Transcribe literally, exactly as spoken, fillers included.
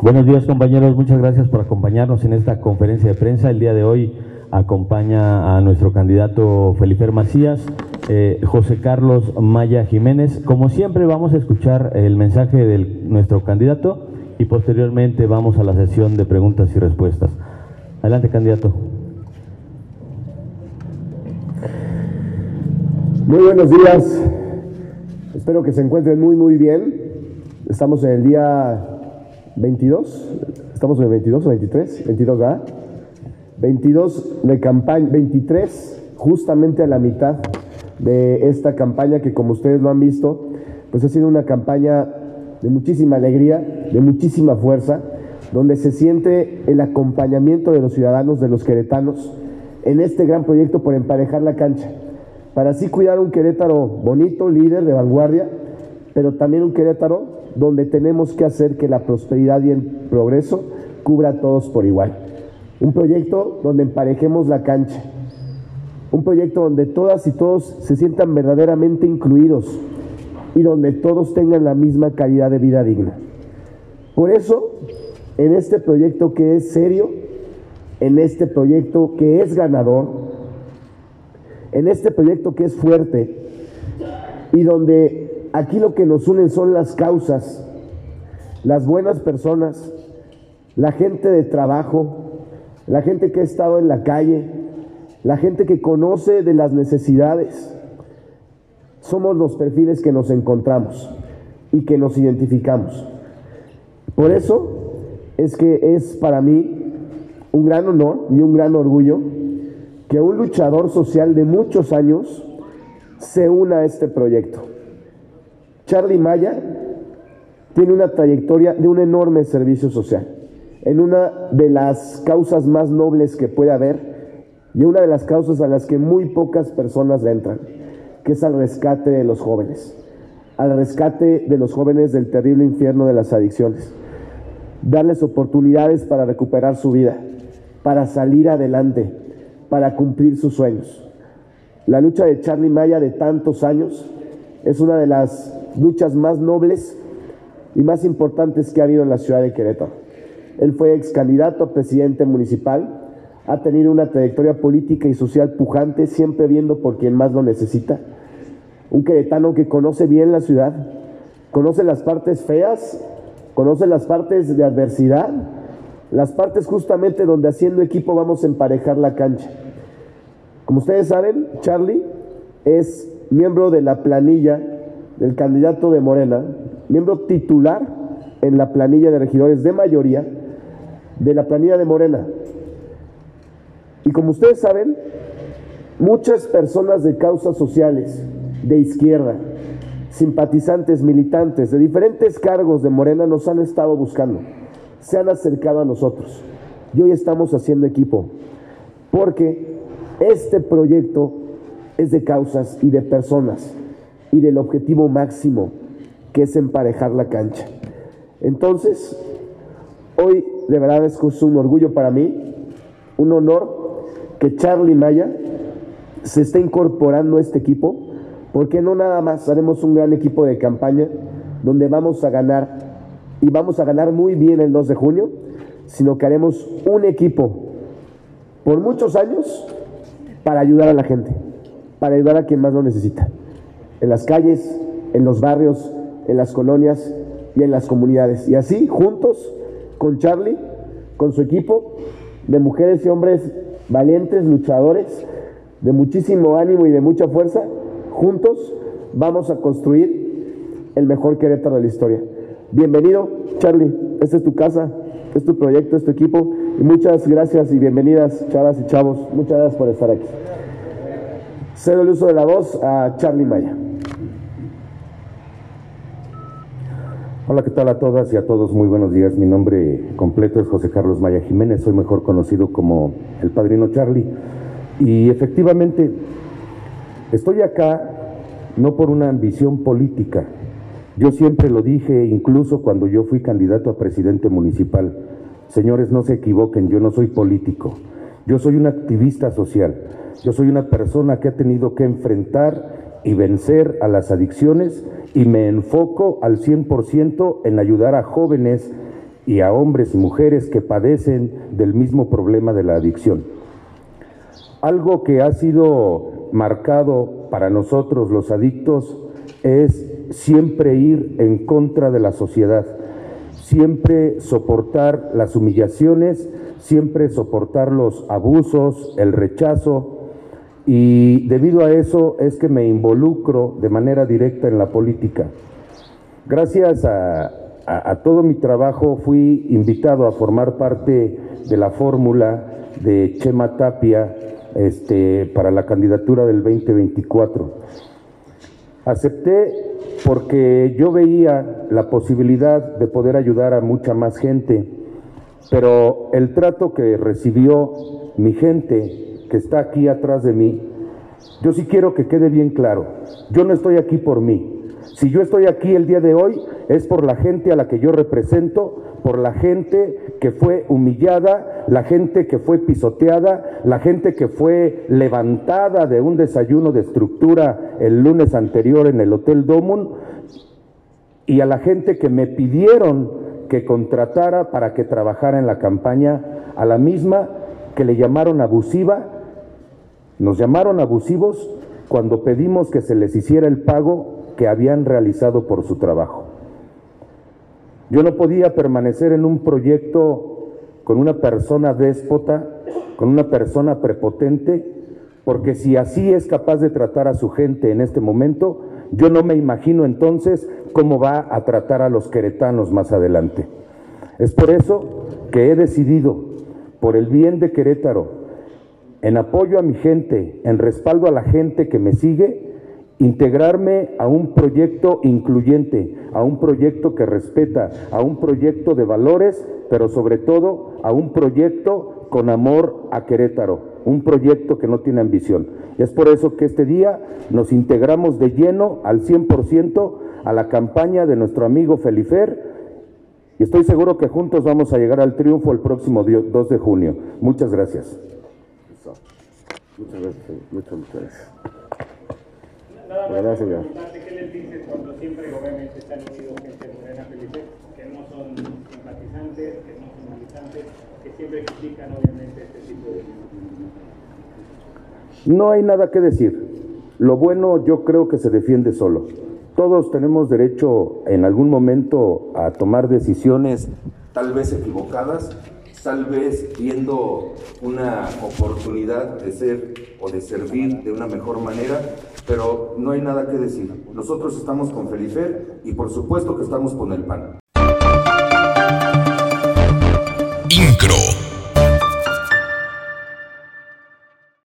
Buenos días, compañeros, muchas gracias por acompañarnos en esta conferencia de prensa. El día de hoy acompaña a nuestro candidato Felifer Macías, eh, José Carlos Maya Jiménez. Como siempre, vamos a escuchar el mensaje de nuestro candidato y posteriormente vamos a la sesión de preguntas y respuestas. Adelante, candidato. Muy buenos días, espero que se encuentren muy muy bien. Estamos en el día veintidós, estamos en el veintidós o veintitrés, veintidós, ¿verdad? veintidós de campaña, veintitrés, justamente a la mitad de esta campaña que, como ustedes lo han visto, pues ha sido una campaña de muchísima alegría, de muchísima fuerza, donde se siente el acompañamiento de los ciudadanos, de los queretanos, en este gran proyecto por emparejar la cancha, para así cuidar un Querétaro bonito, líder, de vanguardia, pero también un Querétaro donde tenemos que hacer que la prosperidad y el progreso cubra a todos por igual. Un proyecto donde emparejemos la cancha, un proyecto donde todas y todos se sientan verdaderamente incluidos y donde todos tengan la misma calidad de vida digna. Por eso, en este proyecto que es serio, en este proyecto que es ganador, en este proyecto que es fuerte y donde aquí lo que nos unen son las causas, las buenas personas, la gente de trabajo, la gente que ha estado en la calle, la gente que conoce de las necesidades. Somos los perfiles que nos encontramos y que nos identificamos. Por eso es que es para mí un gran honor y un gran orgullo que un luchador social de muchos años se una a este proyecto. Charly Maya tiene una trayectoria de un enorme servicio social, en una de las causas más nobles que puede haber y una de las causas a las que muy pocas personas le entran, que es al rescate de los jóvenes, al rescate de los jóvenes del terrible infierno de las adicciones, darles oportunidades para recuperar su vida, para salir adelante, para cumplir sus sueños. La lucha de Charly Maya de tantos años es una de las luchas más nobles y más importantes que ha habido en la ciudad de Querétaro. Él fue ex candidato a presidente municipal, ha tenido una trayectoria política y social pujante, siempre viendo por quien más lo necesita. Un queretano que conoce bien la ciudad, conoce las partes feas, conoce las partes de adversidad, las partes justamente donde haciendo equipo vamos a emparejar la cancha. Como ustedes saben, Charly es miembro de la planilla del candidato de Morena, miembro titular en la planilla de regidores de mayoría de la planilla de Morena. Y como ustedes saben, muchas personas de causas sociales, de izquierda, simpatizantes, militantes, de diferentes cargos de Morena nos han estado buscando, se han acercado a nosotros y hoy estamos haciendo equipo, porque este proyecto es de causas y de personas y del objetivo máximo, que es emparejar la cancha. Entonces, hoy de verdad es un orgullo para mí, un honor que Charly Maya se esté incorporando a este equipo, porque no nada más haremos un gran equipo de campaña donde vamos a ganar y vamos a ganar muy bien el dos de junio, sino que haremos un equipo por muchos años para ayudar a la gente, para ayudar a quien más lo necesita, en las calles, en los barrios, en las colonias y en las comunidades. Y así, juntos, con Charly, con su equipo de mujeres y hombres valientes, luchadores, de muchísimo ánimo y de mucha fuerza, juntos vamos a construir el mejor Querétaro de la historia. Bienvenido, Charly, esta es tu casa, es tu proyecto, es tu equipo, y muchas gracias y bienvenidas, chavas y chavos, muchas gracias por estar aquí. Cedo el uso de la voz a Charly Maya. Hola, ¿qué tal a todas y a todos? Muy buenos días. Mi nombre completo es José Carlos Maya Jiménez, soy mejor conocido como el Padrino Charly. Y efectivamente, estoy acá no por una ambición política. Yo siempre lo dije, incluso cuando yo fui candidato a presidente municipal. Señores, no se equivoquen, yo no soy político. Yo soy un activista social. Yo soy una persona que ha tenido que enfrentar y vencer a las adicciones y me enfoco al cien por ciento en ayudar a jóvenes y a hombres y mujeres que padecen del mismo problema de la adicción. Algo que ha sido marcado para nosotros los adictos es siempre ir en contra de la sociedad, siempre soportar las humillaciones, siempre soportar los abusos, el rechazo, y debido a eso es que me involucro de manera directa en la política. Gracias a, a, a todo mi trabajo fui invitado a formar parte de la fórmula de Chema Tapia este, para la candidatura del veinte veinticuatro. Acepté porque yo veía la posibilidad de poder ayudar a mucha más gente, pero el trato que recibió mi gente que está aquí atrás de mí, yo sí quiero que quede bien claro, yo no estoy aquí por mí. Si yo estoy aquí el día de hoy es por la gente a la que yo represento, por la gente que fue humillada, la gente que fue pisoteada, la gente que fue levantada de un desayuno de estructura el lunes anterior en el Hotel Domun, y a la gente que me pidieron que contratara para que trabajara en la campaña, a la misma que le llamaron abusiva. Nos llamaron abusivos cuando pedimos que se les hiciera el pago que habían realizado por su trabajo. Yo no podía permanecer en un proyecto con una persona déspota, con una persona prepotente, porque si así es capaz de tratar a su gente en este momento, yo no me imagino entonces cómo va a tratar a los queretanos más adelante. Es por eso que he decidido, por el bien de Querétaro, en apoyo a mi gente, en respaldo a la gente que me sigue, integrarme a un proyecto incluyente, a un proyecto que respeta, a un proyecto de valores, pero sobre todo a un proyecto con amor a Querétaro, un proyecto que no tiene ambición. Y es por eso que este día nos integramos de lleno al cien por ciento a la campaña de nuestro amigo Felifer, y estoy seguro que juntos vamos a llegar al triunfo el próximo dos de junio. Muchas gracias. Muchas gracias, muchas, muchas gracias. Nada más Gracias, por preguntarte, ¿qué les dices cuando siempre obviamente están unidos gente de Morena, Felipe, que no son simpatizantes, que no son militantes, que siempre critican obviamente este tipo de... No hay nada que decir. Lo bueno yo creo que se defiende solo. Todos tenemos derecho en algún momento a tomar decisiones tal vez equivocadas, tal vez viendo una oportunidad de ser o de servir de una mejor manera, pero no hay nada que decir. Nosotros estamos con Felifer y por supuesto que estamos con el P A N.